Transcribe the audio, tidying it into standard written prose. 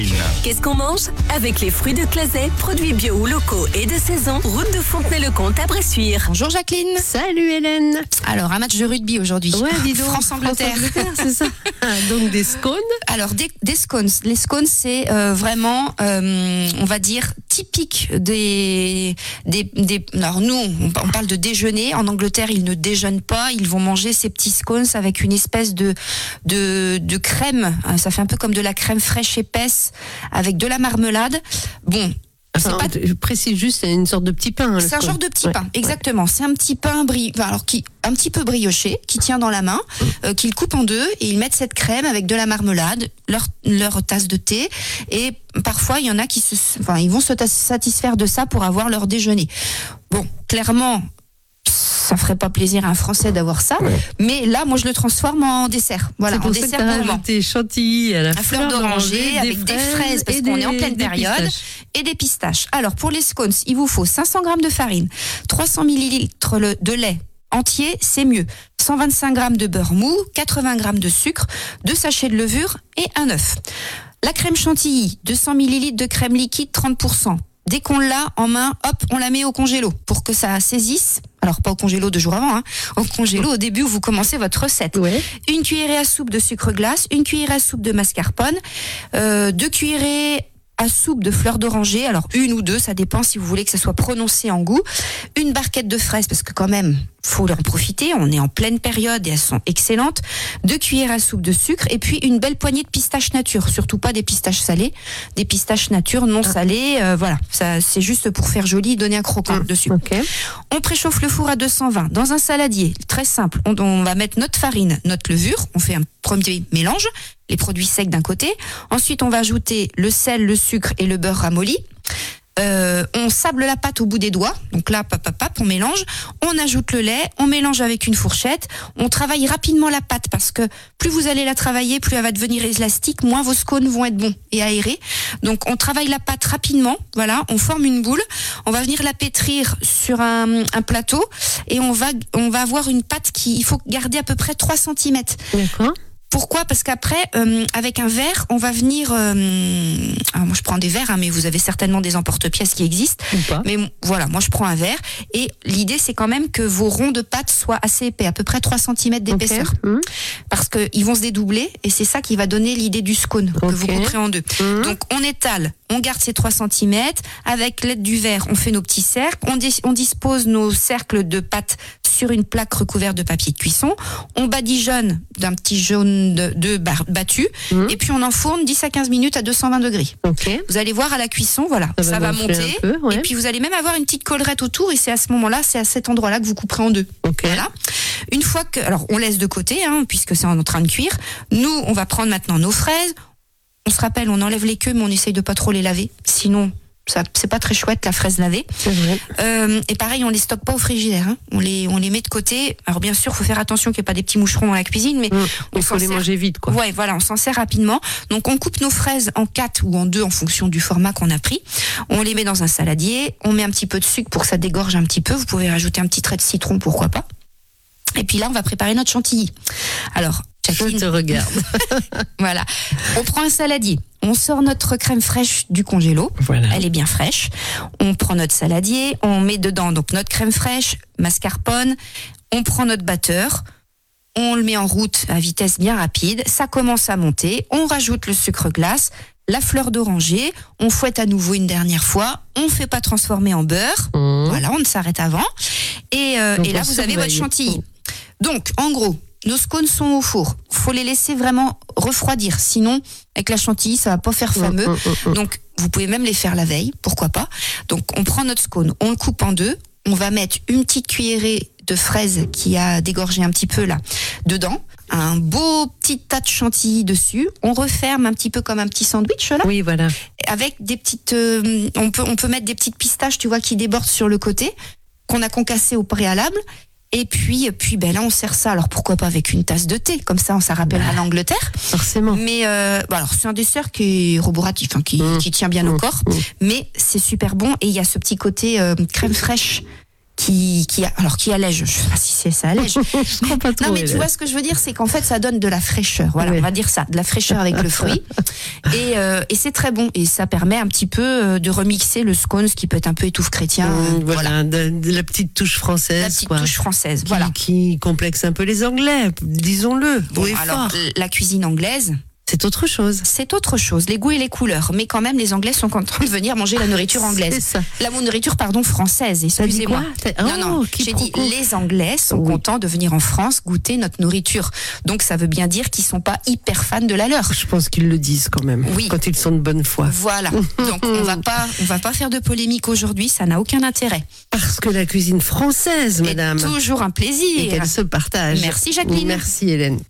Qu'est-ce qu'on mange? Avec les fruits de Clazet, produits bio ou locaux et de saison, route de Fontenay-le-Comte à Bressuire. Bonjour Jacqueline. Salut Hélène. Alors, un match de rugby aujourd'hui. Ouais, dis donc. France-Angleterre. C'est ça. Donc des scones. Alors, des scones. Les scones, c'est vraiment, on va dire, typique des. Alors, nous, on parle de déjeuner. En Angleterre, ils ne déjeunent pas. Ils vont manger ces petits scones avec une espèce de crème. Ça fait un peu comme de la crème fraîche épaisse avec de la marmelade. Bon. Je précise juste, c'est une sorte de petit pain. C'est un genre de petit pain, exactement. C'est un petit pain un petit peu brioché, qui tient dans la main, qu'ils coupent en deux et ils mettent cette crème avec de la marmelade, leur tasse de thé. Et parfois, il y en a ils vont se satisfaire de ça pour avoir leur déjeuner. Bon, clairement, ça ferait pas plaisir à un Français d'avoir ça, mais là, moi, je le transforme en dessert. Voilà, en dessert gourmand. Rajouté chantilly à la fleur d'oranger avec des fraises parce qu'on est en pleine période, et des pistaches. Alors, pour les scones, il vous faut 500 grammes de farine, 300 millilitres de lait entier, c'est mieux, 125 grammes de beurre mou, 80 grammes de sucre, 2 sachets de levure et un œuf. La crème chantilly, 200 millilitres de crème liquide, 30%. Dès qu'on l'a en main, hop, on la met au congélo pour que ça saisisse. Alors, pas au congélo 2 jours avant, au congélo au début où vous commencez votre recette. Ouais. Une cuillerée à soupe de sucre glace, une cuillerée à soupe de mascarpone, 2 cuillerées à soupe de fleurs d'oranger, alors 1 ou 2, ça dépend si vous voulez que ça soit prononcé en goût, une barquette de fraises, parce que quand même, faut en profiter, on est en pleine période et elles sont excellentes, 2 cuillères à soupe de sucre, et puis une belle poignée de pistaches nature, surtout pas des pistaches salées, des pistaches nature non salées, voilà, ça c'est juste pour faire joli, donner un croquant dessus. Okay. On préchauffe le four à 220, dans un saladier, très simple, on va mettre notre farine, notre levure, on fait un premier mélange, les produits secs d'un côté. Ensuite, on va ajouter le sel, le sucre et le beurre ramolli. On sable la pâte au bout des doigts. Donc là, on mélange. On ajoute le lait. On mélange avec une fourchette. On travaille rapidement la pâte parce que plus vous allez la travailler, plus elle va devenir élastique, moins vos scones vont être bons et aérés. Donc on travaille la pâte rapidement. Voilà, on forme une boule. On va venir la pétrir sur un plateau et on va avoir une pâte il faut garder à peu près 3 cm. D'accord. Pourquoi ? Parce qu'après, avec un verre, on va venir... alors moi, je prends des verres, mais vous avez certainement des emporte-pièces qui existent. Ou pas. Mais voilà, moi, je prends un verre. Et l'idée, c'est quand même que vos ronds de pâte soient assez épais, à peu près 3 cm d'épaisseur. Okay. Parce qu'ils vont se dédoubler, et c'est ça qui va donner l'idée du scone, que vous couperez en deux. Donc, on étale, on garde ces 3 cm. Avec l'aide du verre, on fait nos petits cercles. On dispose nos cercles de pâte sur une plaque recouverte de papier de cuisson. On badigeonne d'un petit jaune de battu, et puis on enfourne 10 à 15 minutes à 220 degrés. Okay. Vous allez voir à la cuisson, voilà, ça va monter, ouais. Et puis vous allez même avoir une petite collerette autour, et c'est à ce moment-là, c'est à cet endroit-là que vous couperez en deux. Okay. Voilà. Une fois que, alors on laisse de côté, puisque c'est en train de cuire. Nous, on va prendre maintenant nos fraises. On se rappelle, on enlève les queues, mais on essaye de pas trop les laver, sinon ça, c'est pas très chouette la fraise lavée. C'est vrai. Et pareil, on les stocke pas au frigidaire. On les met de côté. Alors bien sûr, faut faire attention qu'il n'y ait pas des petits moucherons dans la cuisine, mais il faut les manger vite, quoi. Ouais, voilà, on s'en sert rapidement. Donc on coupe nos fraises en 4 ou en 2 en fonction du format qu'on a pris. On les met dans un saladier. On met un petit peu de sucre pour que ça dégorge un petit peu. Vous pouvez rajouter un petit trait de citron, pourquoi pas. Et puis là, on va préparer notre chantilly. Alors, Jacqueline, je te regarde. Voilà. On prend un saladier. On sort notre crème fraîche du congélo. Voilà. Elle est bien fraîche. On prend notre saladier. On met dedans donc notre crème fraîche, mascarpone. On prend notre batteur. On le met en route à vitesse bien rapide. Ça commence à monter. On rajoute le sucre glace, la fleur d'oranger. On fouette à nouveau une dernière fois. On fait pas transformer en beurre. Voilà, on ne s'arrête avant. Et là, vous avez votre chantilly. Donc, en gros, nos scones sont au four. Faut les laisser vraiment refroidir. Sinon, avec la chantilly, ça va pas faire fameux. Donc, vous pouvez même les faire la veille. Pourquoi pas? Donc, on prend notre scone, on le coupe en deux. On va mettre une petite cuillerée de fraises qui a dégorgé un petit peu là dedans. Un beau petit tas de chantilly dessus. On referme un petit peu comme un petit sandwich là. Oui, voilà. Avec des petites... on peut mettre des petites pistaches, tu vois, qui débordent sur le côté, qu'on a concassé au préalable. Et puis là, on sert ça. Alors, pourquoi pas avec une tasse de thé? Comme ça, ça rappellera l'Angleterre. Forcément. Mais, alors, c'est un dessert qui est roboratif, qui tient bien au corps. Mais c'est super bon. Et il y a ce petit côté crème fraîche qui allège. Je sais pas si ça allège. Je crois pas trop. Non, mais tu vois ce que je veux dire, c'est qu'en fait, ça donne de la fraîcheur. Voilà, on va dire ça, de la fraîcheur avec le fruit. Et c'est très bon. Et ça permet un petit peu de remixer le scones qui peut être un peu étouffe chrétien. Voilà. De la petite touche française. La petite touche française, voilà. Qui complexe un peu les Anglais, disons-le. Bon, alors, la cuisine anglaise, c'est autre chose. C'est autre chose, les goûts et les couleurs. Mais quand même, les Anglais sont contents de venir manger la nourriture anglaise. C'est ça. La nourriture, française, excusez-moi. Non, j'ai dit les Anglais sont contents de venir en France goûter notre nourriture. Donc ça veut bien dire qu'ils sont pas hyper fans de la leur. Je pense qu'ils le disent quand même. Oui. Quand ils sont de bonne foi. Voilà. Donc on va pas faire de polémique aujourd'hui, ça n'a aucun intérêt. Parce que la cuisine française, madame. Toujours un plaisir. Et qu'elle se partage. Merci Jacqueline. Merci Hélène.